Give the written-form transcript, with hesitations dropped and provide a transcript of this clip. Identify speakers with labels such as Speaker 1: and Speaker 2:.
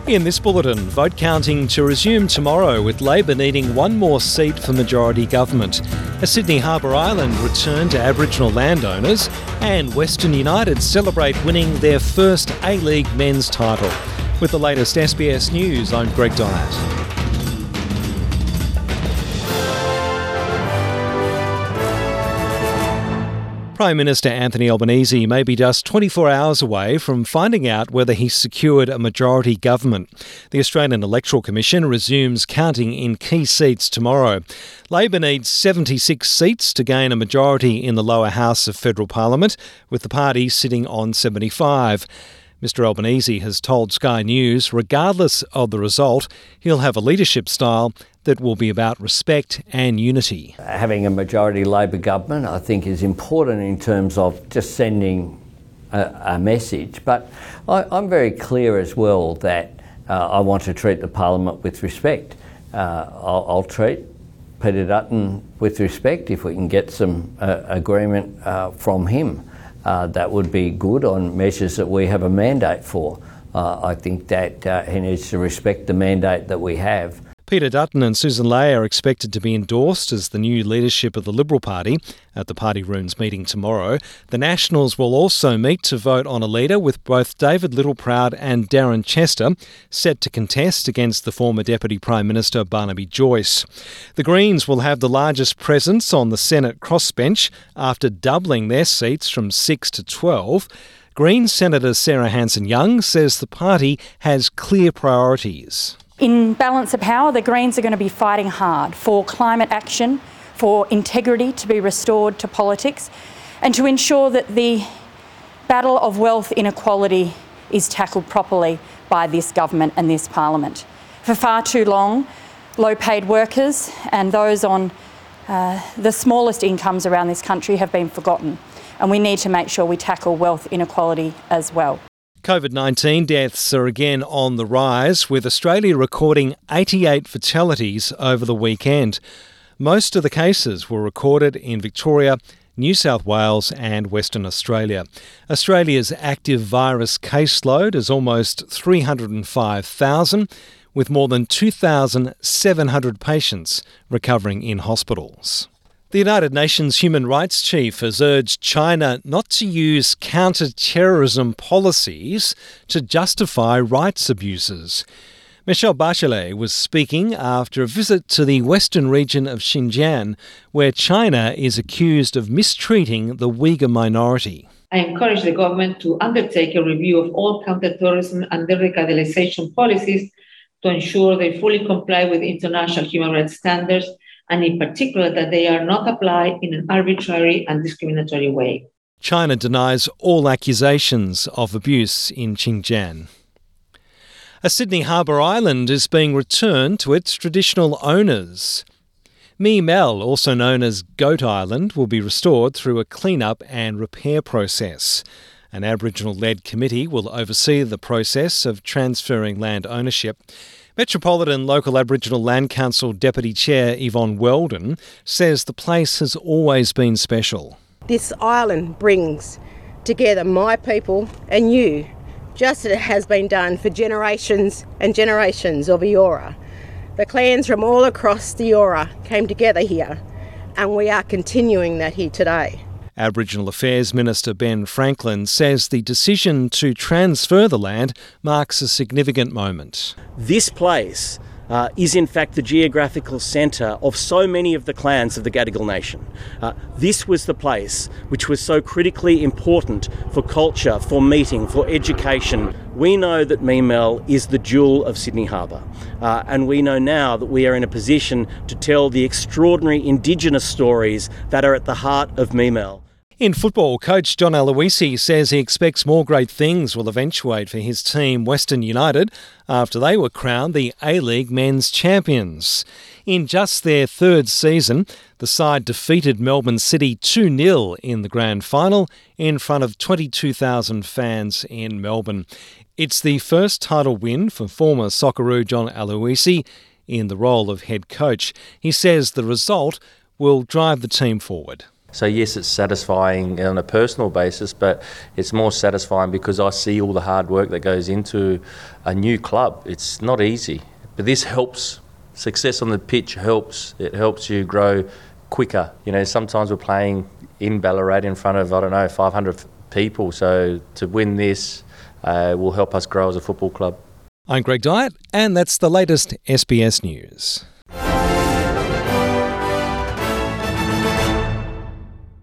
Speaker 1: In this bulletin, vote counting to resume tomorrow with Labor needing one more seat for majority government. A Sydney Harbour Island return to Aboriginal landowners, and Western United celebrate winning their first A-League men's title. With the latest SBS News, I'm Greg Dyatt. Prime Minister Anthony Albanese may be just 24 hours away from finding out whether he's secured a majority government. The Australian Electoral Commission resumes counting in key seats tomorrow. Labor needs 76 seats to gain a majority in the lower house of federal parliament, with the party sitting on 75. Mr Albanese has told Sky News, regardless of the result, he'll have a leadership style that will be about respect and unity.
Speaker 2: Having a majority Labor government, I think, is important in terms of just sending a message. But I'm very clear as well that I want to treat the Parliament with respect. I'll treat Peter Dutton with respect if we can get some agreement from him. That would be good on measures that we have a mandate for. I think that he needs to respect the mandate that we have.
Speaker 1: Peter Dutton and Susan Ley are expected to be endorsed as the new leadership of the Liberal Party at the Party Rooms meeting tomorrow. The Nationals will also meet to vote on a leader, with both David Littleproud and Darren Chester set to contest against the former Deputy Prime Minister Barnaby Joyce. The Greens will have the largest presence on the Senate crossbench after doubling their seats from 6 to 12. Greens Senator Sarah Hanson-Young says the party has clear priorities.
Speaker 3: In balance of power, the Greens are going to be fighting hard for climate action, for integrity to be restored to politics, and to ensure that the battle of wealth inequality is tackled properly by this government and this parliament. For far too long, low-paid workers and those on the smallest incomes around this country have been forgotten, and we need to make sure we tackle wealth inequality as well.
Speaker 1: COVID-19 deaths are again on the rise, with Australia recording 88 fatalities over the weekend. Most of the cases were recorded in Victoria, New South Wales and Western Australia. Australia's active virus caseload is almost 305,000, with more than 2,700 patients recovering in hospitals. The United Nations Human Rights Chief has urged China not to use counter-terrorism policies to justify rights abuses. Michelle Bachelet was speaking after a visit to the western region of Xinjiang, where China is accused of mistreating the Uyghur minority.
Speaker 4: I encourage the government to undertake a review of all counter-terrorism and de-radicalization policies to ensure they fully comply with international human rights standards, and in particular that they are not applied in an arbitrary and discriminatory way.
Speaker 1: China denies all accusations of abuse in Xinjiang. A Sydney Harbour Island is being returned to its traditional owners. Me Mel, also known as Goat Island, will be restored through a clean-up and repair process. An Aboriginal-led committee will oversee the process of transferring land ownership. Metropolitan Local Aboriginal Land Council Deputy Chair Yvonne Weldon says the place has always been special.
Speaker 5: This island brings together my people and you, just as it has been done for generations and generations of Eora. The clans from all across the Eora came together here, and we are continuing that here today.
Speaker 1: Aboriginal Affairs Minister Ben Franklin says the decision to transfer the land marks a significant moment.
Speaker 6: This place is in fact the geographical centre of so many of the clans of the Gadigal Nation. This was the place which was so critically important for culture, for meeting, for education. We know that Me Mel is the jewel of Sydney Harbour, and we know now that we are in a position to tell the extraordinary Indigenous stories that are at the heart of Me Mel.
Speaker 1: In football, coach John Aloisi says he expects more great things will eventuate for his team Western United after they were crowned the A-League men's champions. In just their third season, the side defeated Melbourne City 2-0 in the grand final in front of 22,000 fans in Melbourne. It's the first title win for former Socceroo John Aloisi in the role of head coach. He says the result will drive the team forward.
Speaker 7: So yes, it's satisfying on a personal basis, but it's more satisfying because I see all the hard work that goes into a new club. It's not easy, but this helps. Success on the pitch helps. It helps you grow quicker. You know, sometimes we're playing in Ballarat in front of, 500 people. So to win this will help us grow as a football club.
Speaker 1: I'm Greg Dyett, and that's the latest SBS News.